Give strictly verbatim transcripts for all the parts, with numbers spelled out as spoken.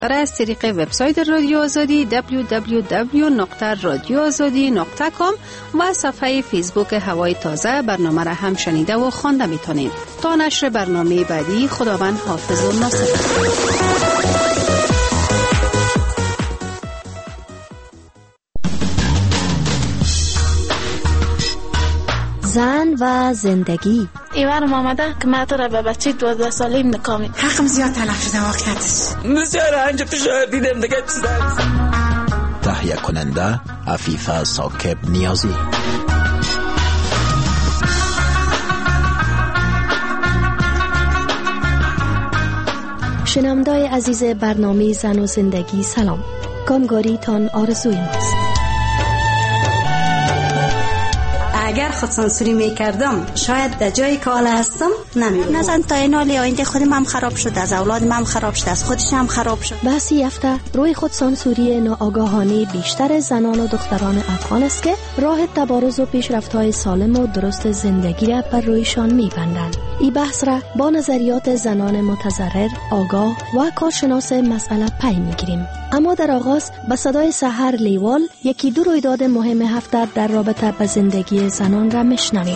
از طریق وبسایت رادیو آزادی دبلیو دبلیو دبلیو دات رادیو آزادی دات کام و صفحه فیسبوک هوای تازه برنامه را هم شنیده و خوانده میتونید. تا نشر برنامه بعدی، خداوند حافظ و ناصر. زن و زندگی. ایوانم آمده که من تو را به بچه دوازده سالیم نکامی. حقم زیاد تلف شده واقعیتش. بسیار انجا فشار دیدم دیگه چیزا. تهیه کننده عفیفه ثاقب نیازی. شنونده‌های عزیز برنامه زن و زندگی، سلام. کامگاری تان آرزوی ماست. اگر خود سانسوری میکردم شاید در جایی که حالا هستم نمیبودم. نزن تا این حالی آینده خودم هم خراب شد، از اولادم هم خراب شد، از خودش هم خراب شد. بحثی هفته روی خود سانسوری ناآگاهانه بیشتر زنان و دختران افغان است که راه تبارز و پیشرفت‌های سالم و درست زندگی را بر رویشان می‌بندند. این بحث را با نظریات زنان متضرر، آگاه و کارشناس مسئله پی می‌گیریم. اما در آغاز به صدای سحر لیوال یکی دو رویداد مهم هفته در رابطه با زندگی زنان را میشنویم.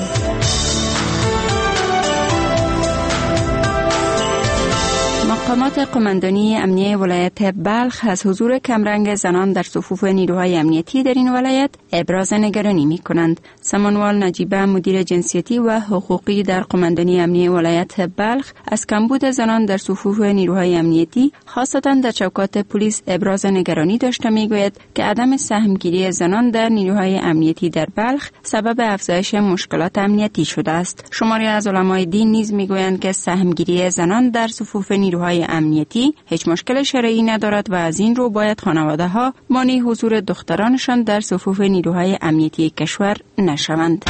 مقامات قماندانی امنیه ولایت بلخ از حضور کمرنگ زنان در صفوف نیروهای امنیتی در این ولایت ابراز نگرانی می کنند. سمنوال نجیبه، مدیر جنسیتی و حقوقی در قماندانی امنیه ولایت بلخ، از کمبود زنان در صفوف نیروهای امنیتی خاصتا در چوکات پلیس ابراز نگرانی داشته می گوید که عدم سهمگیری زنان در نیروهای امنیتی در بلخ سبب افزایش مشکلات امنیتی شده است. شماری از علمای دین نیز می گویند که سهمگیری زنان در صفوف نیروهای امنیتی هیچ مشکل شرعی ندارد و از این رو باید خانواده ها مانع حضور دخترانشان در صفوف نیروهای امنیتی کشور نشوند.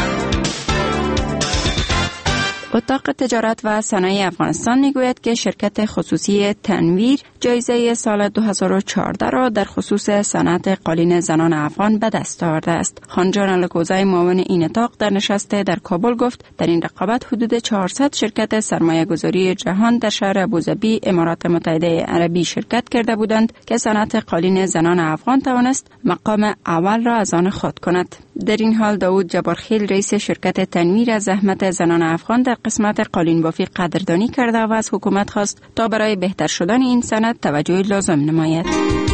اتاق تجارت و صنایع افغانستان میگوید که شرکت خصوصی تنویر جایزه سال دو هزار و چهارده را در خصوص صنعت قالین زنان افغان به دست آورده است. خانجان الکوزای، معاون این اتاق، در نشست در کابل گفت در این رقابت حدود چهارصد شرکت سرمایه گذاری جهان در شهر ابوظبی، امارات متحده عربی شرکت کرده بودند که صنعت قالین زنان افغان توانست مقام اول را از آن خود کند. در این حال داوود جبارخیل، رئیس شرکت تنویر، از زحمت زنان افغان در قسمت قالین بافی قدردانی کرده و از حکومت خواست تا برای بهتر شدن این صنعت توجه لازم نماید.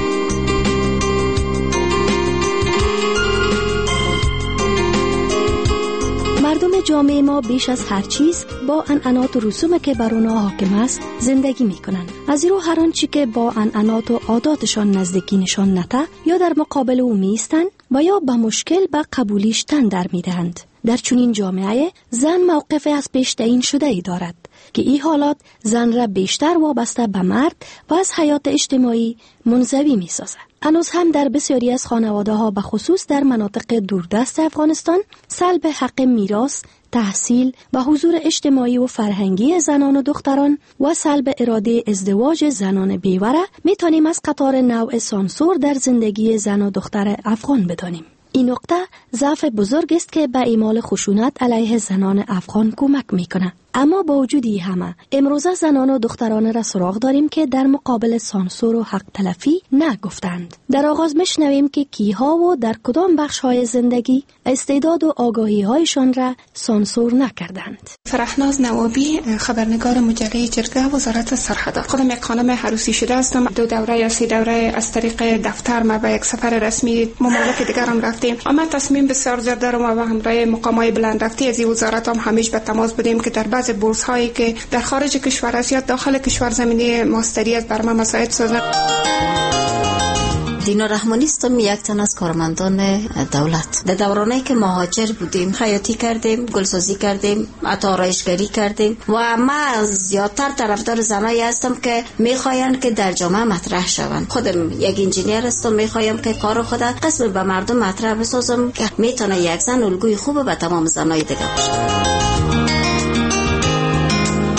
مردم جامعه ما بیش از هر چیز با عنعنات و رسوم که بر آنها حاکم است زندگی میکنند. از این رو هر آنچه که با عنعنات و عاداتشان نزدیکی نشان نده یا در مقابل او میستند و یا به مشکل به قبولیش تن در میدهند. در چنین جامعه زن موقف از پیش تعیین شده ای دارد که این حالات زن را بیشتر وابسته به مرد و از حیات اجتماعی منزوی می سازد. هنوز هم در بسیاری از خانواده ها به خصوص در مناطق دوردست افغانستان سلب حق میراث، تحصیل و حضور اجتماعی و فرهنگی زنان و دختران و سلب اراده ازدواج زنان بیوره می توانیم از قطار نوع سانسور در زندگی زن و دختر افغان بدانیم. این نقطه ضعف بزرگ است که به اعمال خشونت علیه زنان افغان کمک میکنه. اما با وجود این همه امروزه زنان و دختران را سراغ داریم که در مقابل سانسور و حق تلفی نگفتند. در آغاز میشنویم که کیها و در کدام بخش‌های زندگی استعداد و آگاهی هایشان را سانسور نکردند. فرحناز نوابی، خبرنگار مجله جرگه، وزارت سرحدات. خودم یک خانم عروسی شده هستم. دو دوره یا سه دوره از طریق دفتر ما به یک سفر رسمی ممالک دیگر هم رفتیم. اما تصمیم بسیار زود دارم و همراه مقامات بلندرفته از وزارت هم همیشه به تماس بودیم که در بعض بورس هایی که در خارج کشور است یا داخل کشور زمینه ماستری از بر ما مساعد سازند. دینا رحمانی استم، یک تن از کارمندان دولت. در دورانی که مهاجر بودیم خیاطی کردیم، گلسازی کردیم، حتی آرایشگری کردیم و من زیادتر طرفدار زنایی هستم که میخواین که در جامعه مطرح شوند. خودم یک انجینیر هستم، میخوایم که کار خود قسم به مردم مطرح بسازم که میتونه یک زن الگوی خوب به تمام زنای دیگه باشه.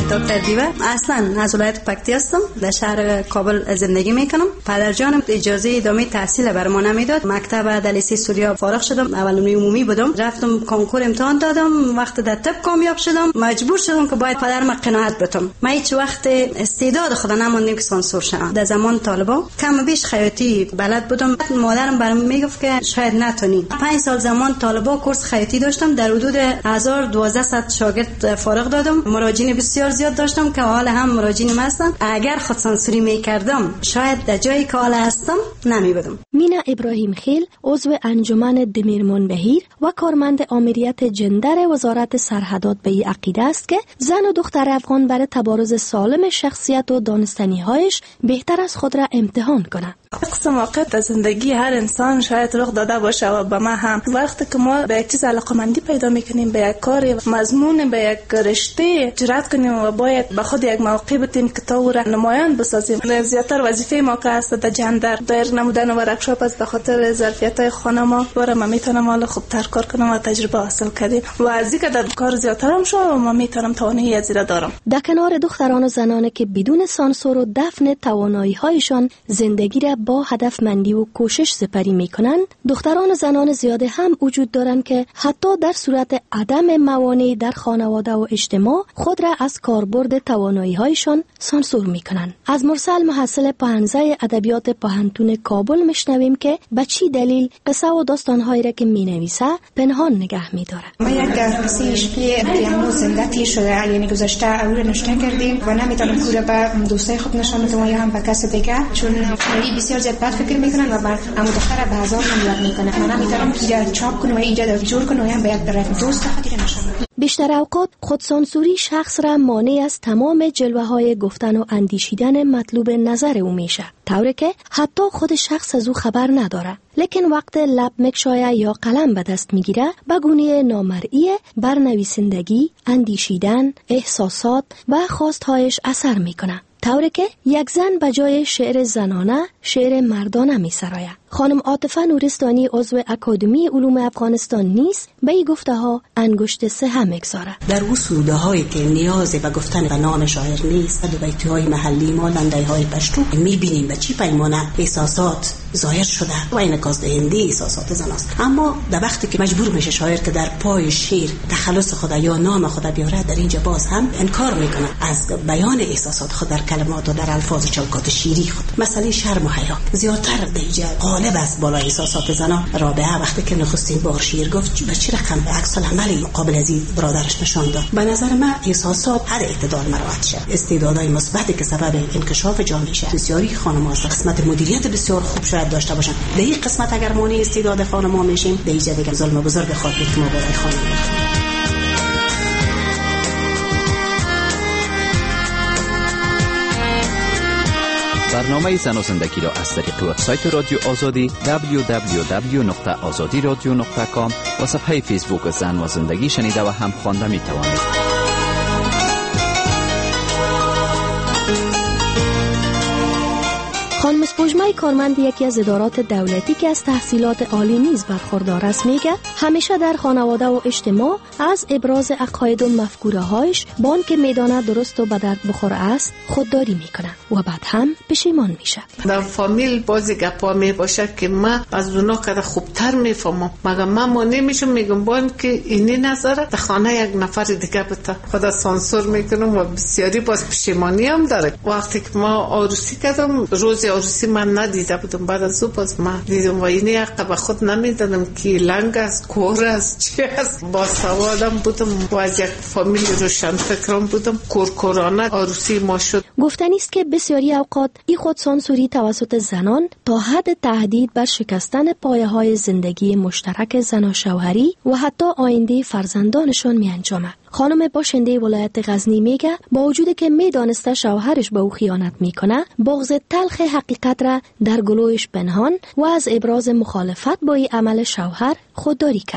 دکتر دیوه. اصلا از ولایت پکتی هستم، در شهر کابل زندگی میکنم. پدر جانم اجازه ادامه تحصیل بر ما نمیداد. مکتب دلیسی سوریا فارغ شدم، اولنوی عمومی بودم، رفتم کنکور امتحان دادم. وقت در طب کامیاب شدم، مجبور شدم که باید پدرم قناعت بتم. ما هیچ وقت استعداد خدا نموندیم که سانسور شم. در زمان طالبا کم بیش خیاطی بلد بودم. مادرم برام میگفت که شاید نتونی. پنج سال زمان طالبا کورس خیاطی داشتم، در حدود هزار و دویست شاگرد فارغ دادم. مراجعین بسیار زیاد داشتم که حال هم مراجعین هستن. اگر خود سانسوری میکردم شاید در جایی که حال هستم نمیبودم. مینا ابراهیم خیل عضو انجمن دمیرمان بهیر و کارمند آمریت جندر وزارت سرحدات به این عقیده است که زن و دختر افغان برای تبارز سالم شخصیت و دانستنی‌هایش بهتر از خود را امتحان کنند. قسم واقع در زندگی هر انسان شاید رخ داده باشه و به ما هم. وقتی که ما به یک چیز علاقه‌مندی پیدا میکنیم، به یک کار مضمون، به یک رشته جرأت کنیم و باید به خود یک موقع بتیم که تا او را نمایان بسازیم. زیاتر وظیفه ما که است در جندر در نمودن ورکشاپ است، به خاطر ظرفیت‌های خانم‌ها و ما میتونم حالا خوبتر کار کنم و تجربه حاصل کردیم و از اینکه در کار زیاترم شو و ما میتونم توانایی از را دارم. در کنار دختران و زنانی که بدون سانسور و دفن توانایی‌هایشان زندگی را با هدفمندی و کوشش سپری میکنند، دختران و زنان زیاده هم وجود دارند که حتی در صورت عدم موانع در خانواده و اجتماع خود را از کاربرد توانایی‌هایشان سانسور میکنند. از مرسل محصل پهنزه ادبیات پهنتون کابل میشنویم که به چی دلیل قصه و داستان‌هایی را که مینویسه پنهان نگه می‌داره. ما یک قصه عشقی که زنده تیر شده، یعنی گذشته او رو نشته کردیم و نمیتونم پورا به دوستای خود نشان بدم یا هم به کس دیگه، چون خیلی بسیار زیاد بد فکر میکنن و بعد اما دختر به هزار نمیاد میکنه. من نمیتونم اینجا چاپ کنم و اینجا جور کنم و هم باید برای دوست خاطر نشان بدم. بیشتر اوقات خودسانسوری شخص را مانع از تمام جلوه‌های گفتن و اندیشیدن مطلوب نظر او میشه، طوری که حتی خود شخص از او خبر نداره. لیکن وقت لب مکشایه یا قلم به دست میگیره، به گونه نامرئی بر نویسندگی، اندیشیدن، احساسات و خواستهایش اثر میکنه، طوری که یک زن به جای شعر زنانه شعر مردانه میسراید. خانم عاطفه نورستانی عضو اکادمی علوم افغانستان نیز به این گفته ها انگشت سه میگذاره. در او سروده هایی که نیاز به گفتن به نام شاعر نیست، دو بیتی های محلی ما لنده های پشتو میبینیم به چی پیمانه احساسات ظاهر شده و انعکاس دهنده احساسات زن است. اما در وقتی که مجبور میشه شاعر که در پای شعر تخلص خود یا نام خود بیاره، در اینجا باز هم انکار میکنه از بیان احساسات خود در کلمات و در الفاظ چوکات شعری خود. مثلا شرم و حیا زیادتر در اینجا غالب است بالا احساسات زنا. رابعه وقتی که نخستین بار شعر گفت به چه رقم به عکس العمل مقابل از این برادرش نشان داد. به نظر من احساسات حد اعتدال مراعات شد. استعدادهای مثبتی که سبب انکشاف جامعه شد. بسیاری خانم‌ها قسمت مدیریت بسیار خوب شاید داشته باشن. در این قسمت اگر مانع استعداد خانم‌ها میشیم، در اینجا دیگه ظلم بزرگ خاطر که ما برای خانم می‌کنیم. برنامه زن و زندگی را از طریق وبسایت رادیو آزادی دبلیو دبلیو دبلیو نقطه آزادی رادیو نقطه کام و صفحه فیسبوک زن و زندگی شنیده و هم خوانده می توانید. خانم سپوجمای کارمند یکی از ادارات دولتی که از تحصیلات عالی نیز برخوردار است میگه همیشه در خانواده و اجتماع از ابراز عقاید و مفکوره هایش بان که میدانه درست و به درد بخور است خودداری میکنه و بعد هم پشیمان میشه. در فامیل بازی گپا می باشه که من از اونا کده خوبتر میفهمم، مگه من مانع میشم میگم بان که اینی نظره در خانه یک نفر دیگه بتا خدا سانسور میکنم و بسیاری باز پشیمانی هم داره. وقتی که ما عروسی کردم روز عروسی من ندیده بودم، بعد از او باز من دیدم و اینی حق به خود نمیدادم که لنگ است کور است چی است. با سوادم بودم و از یک فامیل روشن فکرم بودم. کورکورانه عروسی ما شد. گفتنی است که بسیاری اوقات این خود سانسوری توسط زنان تا حد تهدید بر شکستن پایه‌های زندگی مشترک زن و شوهری و حتی آینده فرزندانشان می انجامد. خانم باشنده ولایت غزنی میگه با وجودی که میدانسته شوهرش به او خیانت میکنه، بغض تلخ حقیقت را در گلویش پنهان و از ابراز مخالفت با این عمل شوهر خودداری کرده.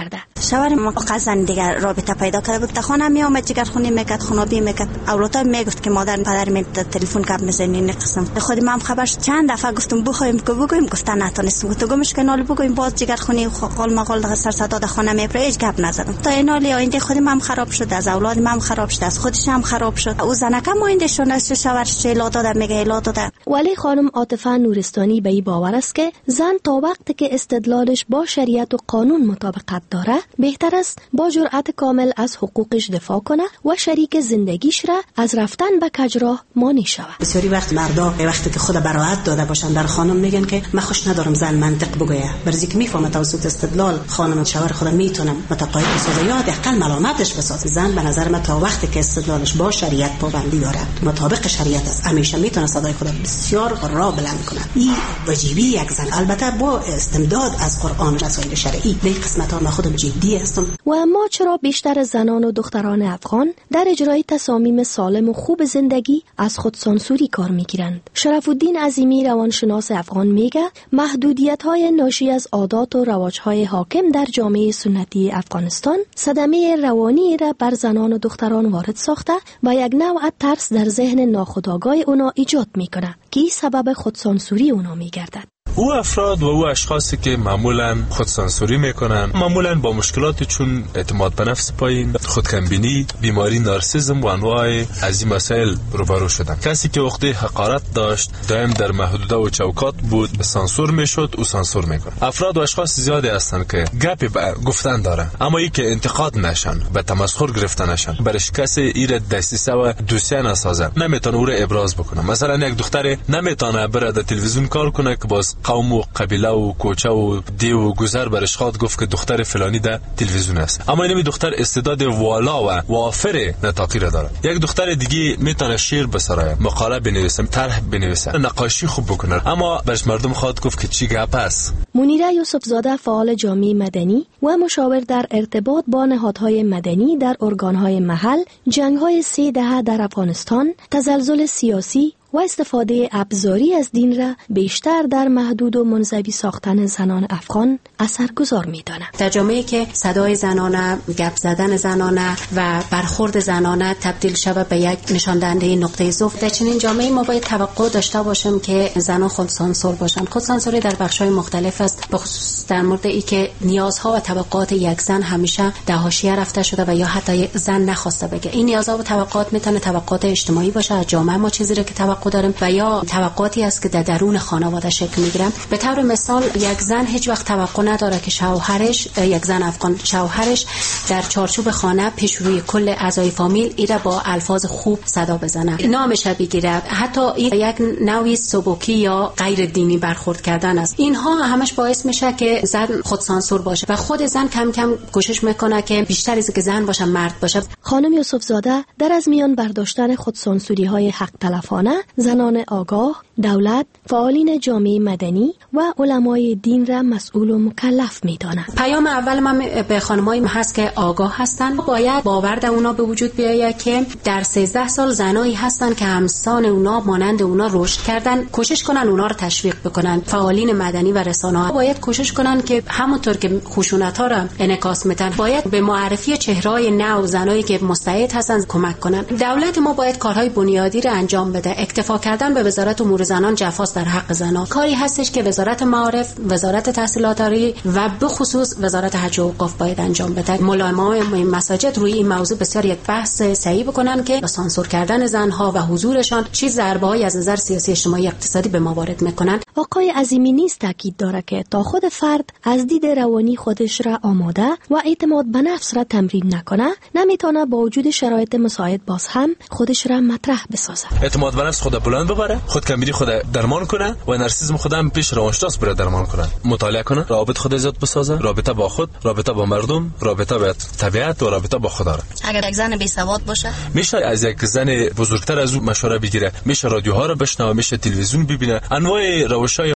شوهر ما قزن دیگر رابطه پیدا کرده بود. تا خانه می آمد جگرخونی میکرد، خونابی میکرد. اولادم میگفت که مادر پدر می تلفن کب میزنی این قسم. خود ما هم خبرش چند دفعه گفتم بخوایم که بگویم، گفتن نتونستم. تو گمش که نال بگویم باز جگرخونی قال مقال در سر صدا در خانه میپره، هیچ گپ نزدم. تا این حالی آینده خود ما هم خراب شد، از اولاد ما هم خراب شد، از خودش هم خراب شد. او زنکم آینده شون از شوهرش چلا داده میگه الا داده. ولی خانم عاطفه نورستانی به این باور است که زن تا وقتی که استدلالش با شریعت و قانون مطابقت داره بهتر است با جرأت کامل از حقوقش دفاع کنه و شریک زندگیش را از رفتن به کجراه مانع شود. بسیاری وقت مردا وقتی که خود براحت داده باشن در خانم میگن که من خوش ندارم زن منطق بگویه، برزی که میفهمه توسط استدلال خانم شوهر خود میتونم متقاعد بسازه یا حداقل ملامتش بسازه. زن به نظر من تا وقتی که استدلالش با شریعت پابندی داره، مطابق شریعت است، همیشه میتونه صدای خود بسیار را بلند کنه. این واجبی یک زن، البته با استمداد از قرآن و مسائل شرعی. در قسمت ها من خودم جدی هستم. و اما چرا بیشتر زنان و دختران افغان در اجرای تصامیم سالم و خوب زندگی از خود سانسوری کار میگیرند؟ شرف الدین عظیمی روانشناس افغان میگه محدودیت‌های ناشی از عادات و رواج‌های حاکم در جامعه سنتی افغانستان صدمه روانی را بر زنان و دختران وارد ساخته و یک نوع ترس در ذهن ناخودآگاه اونا ایجاد میکنه که سبب خودسانسوری اونا میگردد. او افراد و او اشخاصی که معمولا خودسانسوری میکنن معمولا با مشکلات چون اعتماد به نفس پایین، خودکمبینی، بیماری نارسیسم و انواع از این مسائل روبرو شدن. کسی که عقده حقارت داشت دائم در محدوده و چوکات بود، سانسور میشد او سانسور میکنه. افراد و اشخاص زیادی هستن که گپی گفتن دارن اما ای که انتقاد نشن، به تمسخر گرفته نشن، برش کسی ایر دسیسه و دوسیه نسازه، نمیتونه او را ابراز بکنه. مثلا یک دختر نمیتونه بره در تلویزیون کار کنه که باز قوم و قبیله و کوچه و دیو و گذر برش خواد گفت که دختر فلانی در تلویزیون است، اما این دختر استعداد والا و وافر نطاقی را داره. یک دختر دیگه میتونه شعر بسرایه، مقاله بنویسه، طرح بنویسه، نقاشی خوب بکنه، اما برش مردم خواد گفت که چی گپ است. منیره یوسفزاده فعال جامعه مدنی و مشاور در ارتباط با نهادهای مدنی در ارگانهای محل، جنگ‌های سه دهه در افغانستان، تزلزل سیاسی و استفاده ابزاری از دین را بیشتر در محدود و منزوی ساختن زنان افغان اثرگذار می‌داند. در جامعه‌ای که صدای زنانه، گپ زدن زنانه و برخورد زنانه تبدیل شود به یک نشان دهنده نقطه ضعف، در چنین جامعه‌ای ما باید توقع داشته باشیم که زنان خودسانسور باشند. خودسانسوری در بخش‌های مختلف است، به خصوص در مورد ای که نیازها و توقعات یک زن همیشه در حاشیه رفته شده و یا حتی زن نخواسته بگه. این نیازها و توقعات میتونه توقعات اجتماعی باشه، از جامعه ما چیزی را که توقع داریم و یا توقعاتی است که در درون خانواده شکل میگیره. به طور مثال یک زن هیچ وقت توقع نداره که شوهرش، یک زن افغان شوهرش در چارچوب خانه پیش روی کل اعضای فامیل ایره با الفاظ خوب صدا بزنه، نامش بگیره، حتی یک نوعی سبکی یا غیر دینی برخورد کردن است. اینها همش باعث میشه که زن خودسانسور باشه و خود زن کم کم کوشش میکنه که بیشتر از که زن باشه مرد باشه. خانم یوسفزاده در از میان برداشتن خودسانسوری های حق تلفانه زنان آگاه، دولت، فعالین جامعه مدنی و علمای دین را مسئول و مکلف می‌دانند. پیام اول من به خانمایی هست که آگاه هستند، باید باور در اونا به وجود بیاید که در سیزده سال زنایی هستند که همسان اونا مانند اونا رشد کردن، کوشش کنن اونا رو تشویق بکنن. فعالین مدنی و رسانه‌ها باید کوشش کنن که همونطور که خشونت‌ها را انعکاس میدن، باید به معرفی چهره‌های نو زنایی که مستعد هستند کمک کنن. دولت ما باید کارهای بنیادی را انجام بده. اکتفا کردن به وزارت امور زنان جفاست در حق زنان. کاری هستش که وزارت معارف، وزارت تحصیلات عالی و به خصوص وزارت حج و اوقاف باید انجام بده. ملایمای مساجد روی این موضوع بسیار یک بحث صحیح بکنن که سانسور کردن زنها و حضورشان چه ضربه‌ای از نظر سیاسی، اجتماعی، اقتصادی به ما وارد میکنن. آقای عظیمی نیز تاکید داره که تا خود فرد از دید روانی خودش را آماده و اعتماد به نفس را تمرین نکنه، نمیتونه با وجود شرایط مساعد باز هم خودش را مطرح بسازه. اعتماد به نفس خود بلند ببره، خود کمبینی خود درمان کنه و نارسیسم خود هم پیش روانشناس بره درمان کنه، مطالعه کنه، رابط خود زیاد بسازه، رابطه با خود، رابطه با مردم، رابطه با طبیعت و رابطه با خدا را. اگر یک زن بی سواد باشه، میشه از یک زن بزرگتر از او مشوره بگیره، میشه رادیوها رو بشنوه، میشه تلویزیون ببینه، انواع روش‌های